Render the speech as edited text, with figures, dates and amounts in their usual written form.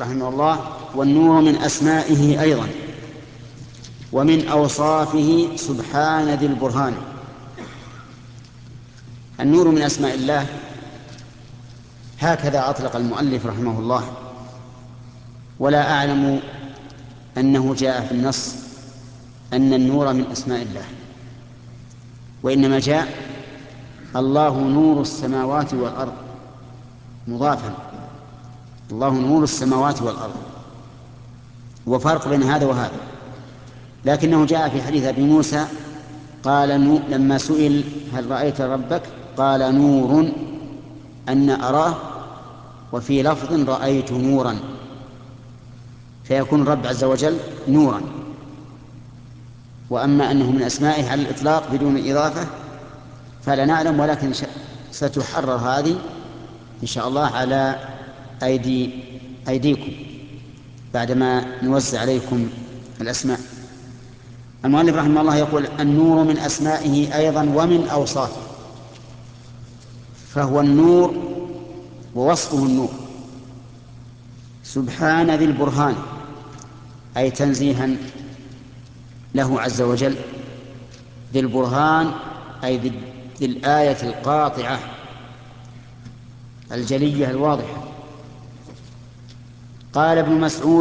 رحمه الله: والنور من أسمائه أيضا ومن أوصافه سبحان ذي البرهان. النور من أسماء الله، هكذا أطلق المؤلف رحمه الله، ولا أعلم أنه جاء في النص أن النور من أسماء الله، وإنما جاء: الله نور السماوات والأرض، مضافا: الله نور السماوات والأرض. وفرق بين هذا وهذا، لكنه جاء في حديث أبي موسى قال لما سئل: هل رأيت ربك؟ قال: نور أن أراه، وفي لفظ: رأيت نورا. فيكون الرب عز وجل نورا. وأما أنه من أسمائه على الإطلاق بدون إضافة فلا نعلم، ولكن ستحرر هذه إن شاء الله على أيديكم بعدما نوزع عليكم الأسماء. المؤلف رحمه الله يقول: النور من أسمائه أيضا ومن أوصافه. فهو النور ووصفه النور. سبحان ذي البرهان، أي تنزيها له عز وجل. ذي البرهان أي ذي الآية القاطعة الجلية الواضحة. قال ابن مسعود: